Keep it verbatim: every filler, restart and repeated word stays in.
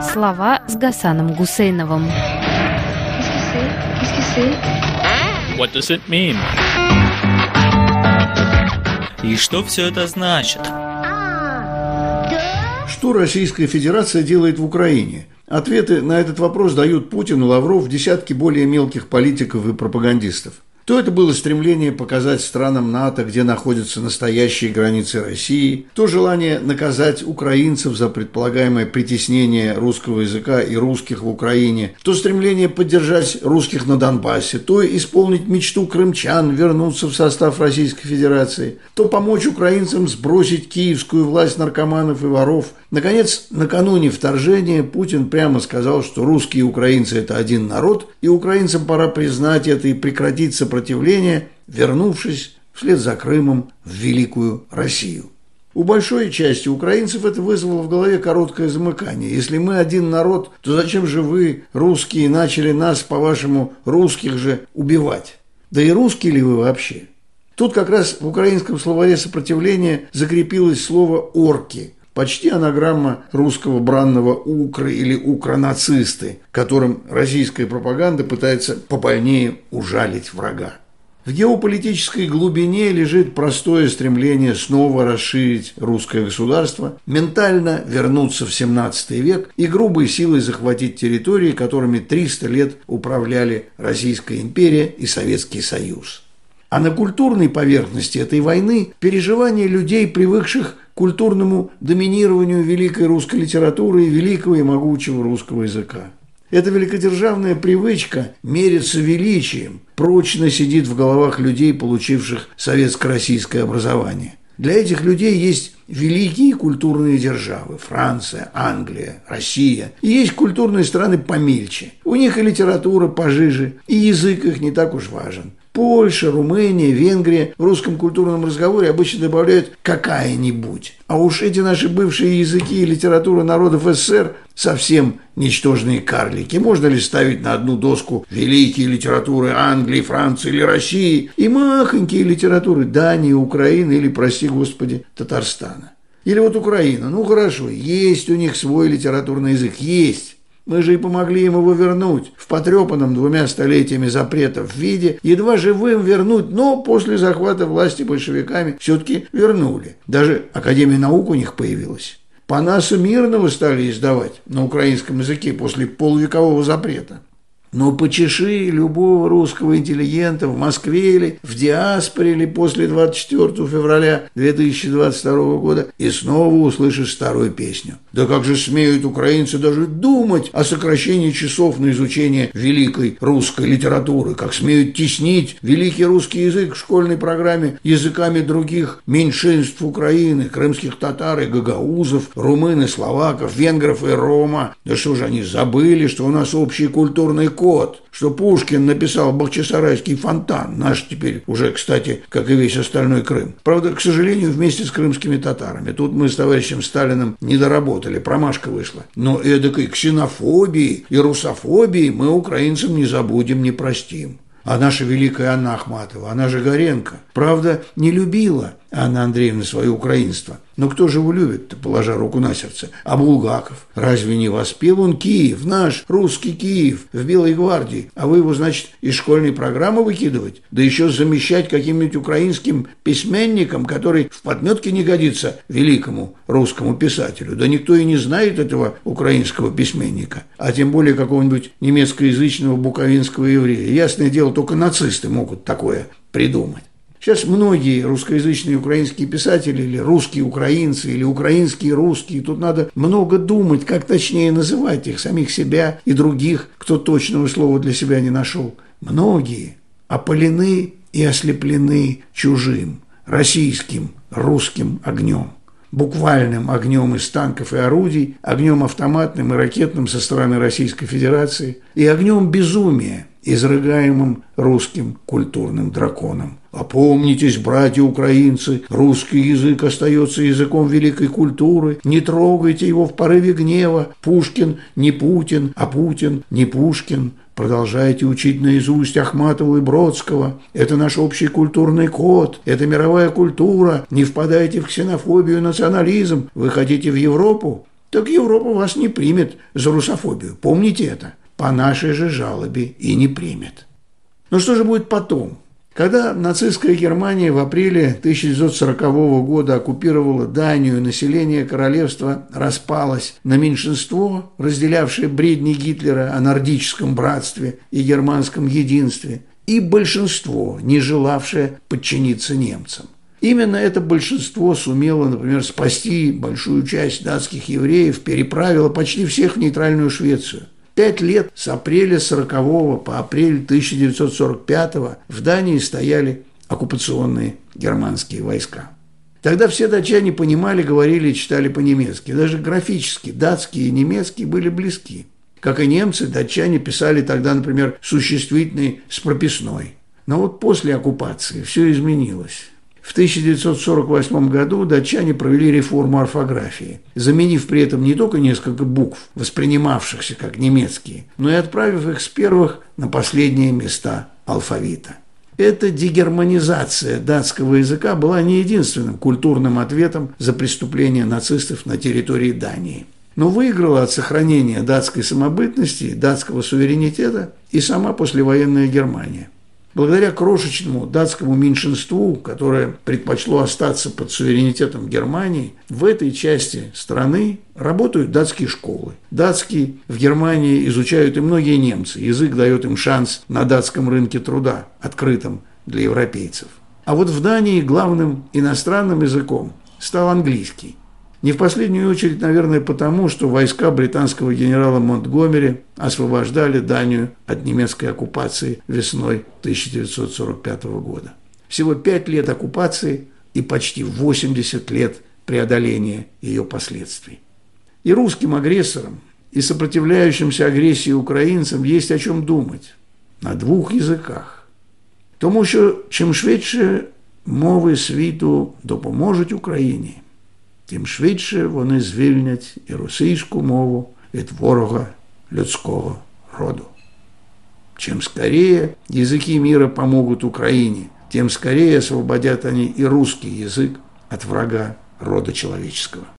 Слова с Гасаном Гусейновым. What does it mean? И что все это значит? Что Российская Федерация делает в Украине? Ответы на этот вопрос дают Путин и Лавров, десятки более мелких политиков и пропагандистов. То это было стремление показать странам НАТО, где находятся настоящие границы России, то желание наказать украинцев за предполагаемое притеснение русского языка и русских в Украине, то стремление поддержать русских на Донбассе, то исполнить мечту крымчан вернуться в состав Российской Федерации, то помочь украинцам сбросить киевскую власть наркоманов и воров. Наконец, накануне вторжения Путин прямо сказал, что русские и украинцы – это один народ, и украинцам пора признать это и прекратить сопротивление, вернувшись вслед за Крымом в Великую Россию. У большой части украинцев это вызвало в голове короткое замыкание. Если мы один народ, то зачем же вы, русские, начали нас, по-вашему, русских же убивать? Да и русские ли вы вообще? Тут как раз в украинском словаре сопротивления закрепилось слово «орки». Почти анаграмма русского бранного «укры» или «укронацисты», которым российская пропаганда пытается побольнее ужалить врага. В геополитической глубине лежит простое стремление снова расширить русское государство, ментально вернуться в семнадцатый век и грубой силой захватить территории, которыми триста лет управляли Российская империя и Советский Союз. А на культурной поверхности этой войны переживания людей, привыкших к культурному доминированию великой русской литературы и великого и могучего русского языка. Эта великодержавная привычка мериться величием прочно сидит в головах людей, получивших советско-российское образование. Для этих людей есть великие культурные державы – Франция, Англия, Россия. И есть культурные страны помельче. У них и литература пожиже, и язык их не так уж важен. Польша, Румыния, Венгрия в русском культурном разговоре обычно добавляют «какая-нибудь». А уж эти наши бывшие языки и литература народов СССР совсем ничтожные карлики. Можно ли ставить на одну доску великие литературы Англии, Франции или России и махонькие литературы Дании, Украины или, прости господи, Татарстана? Или вот Украина. Ну хорошо, есть у них свой литературный язык, есть. Мы же и помогли им его вернуть в потрепанном двумя столетиями запретов виде, едва живым вернуть, но после захвата власти большевиками все-таки вернули. Даже Академия наук у них появилась. Панаса Мирного стали издавать на украинском языке после полувекового запрета. Но почеши любого русского интеллигента в Москве или в диаспоре или после двадцать четвёртого февраля две тысячи двадцать второго года и снова услышишь старую песню. Да как же смеют украинцы даже думать о сокращении часов на изучение великой русской литературы, как смеют теснить великий русский язык в школьной программе языками других меньшинств Украины, крымских татар и гагаузов, румын и словаков, венгров и рома. Да что же они забыли, что у нас общий культурный код, что Пушкин написал Бахчисарайский фонтан, наш теперь уже, кстати, как и весь остальной Крым. Правда, к сожалению, вместе с крымскими татарами. Тут мы с товарищем Сталиным не доработали, промашка вышла. Но эдакой ксенофобии и русофобии мы украинцам не забудем, не простим. А наша великая Анна Ахматова, она же Горенко, правда, не любила Анна Андреевна свое украинство. Но кто же его любит-то, положа руку на сердце? А Булгаков? Разве не воспел он Киев, наш русский Киев, в Белой гвардии? А вы его, значит, из школьной программы выкидывать? Да еще замещать каким-нибудь украинским письменником, который в подметке не годится великому русскому писателю? Да никто и не знает этого украинского письменника, а тем более какого-нибудь немецкоязычного буковинского еврея. Ясное дело, только нацисты могут такое придумать. Сейчас многие русскоязычные украинские писатели, или русские украинцы, или украинские русские, тут надо много думать, как точнее называть их, самих себя и других, кто точного слова для себя не нашел. Многие опалены и ослеплены чужим, российским, русским огнем. Буквальным огнем из танков и орудий, огнем автоматным и ракетным со стороны Российской Федерации и огнем безумия, изрыгаемым русским культурным драконом. Опомнитесь, братья украинцы, русский язык остается языком великой культуры, не трогайте его в порыве гнева. Пушкин не Путин, а Путин не Пушкин. Продолжайте учить наизусть Ахматову и Бродского. Это наш общий культурный код, это мировая культура. Не впадайте в ксенофобию и национализм. Вы хотите в Европу? так Европа вас не примет за русофобию. Помните это. По нашей же жалобе и не примет. Но что же будет потом? Когда нацистская Германия в апреле тысяча девятьсот сорокового года оккупировала Данию, население королевства распалось на меньшинство, разделявшее бредни Гитлера о нордическом братстве и германском единстве, и большинство, не желавшее подчиниться немцам. Именно это большинство сумело, например, спасти большую часть датских евреев, переправило почти всех в нейтральную Швецию. Пять лет с апреля сорокового по апрель тысяча девятьсот сорок пятого в Дании стояли оккупационные германские войска. Тогда все датчане понимали, говорили и читали по-немецки. Даже графически датский и немецкий были близки. Как и немцы, датчане писали тогда, например, существительный с прописной. Но вот после оккупации все изменилось. В тысяча девятьсот сорок восьмом году датчане провели реформу орфографии, заменив при этом не только несколько букв, воспринимавшихся как немецкие, но и отправив их с первых на последние места алфавита. Эта дегерманизация датского языка была не единственным культурным ответом за преступления нацистов на территории Дании. Но выиграла от сохранения датской самобытности, датского суверенитета и сама послевоенная Германия. Благодаря крошечному датскому меньшинству, которое предпочло остаться под суверенитетом Германии, в этой части страны работают датские школы. Датский в Германии изучают и многие немцы. Язык дает им шанс на датском рынке труда, открытом для европейцев. А вот в Дании главным иностранным языком стал английский. Не в последнюю очередь, наверное, потому, что войска британского генерала Монтгомери освобождали Данию от немецкой оккупации весной тысяча девятьсот сорок пятого года. Всего пять лет оккупации и почти восемьдесят лет преодоления ее последствий. И русским агрессорам, и сопротивляющимся агрессии украинцам есть о чем думать на двух язиках. Тому, що чим швидше мови світу допоможуть Україні, тим швидше вони звільнять і російську мову від ворога людского роду. Чем скорее языки мира помогут Украине, тем скорее освободят они и русский язык от врага рода человеческого.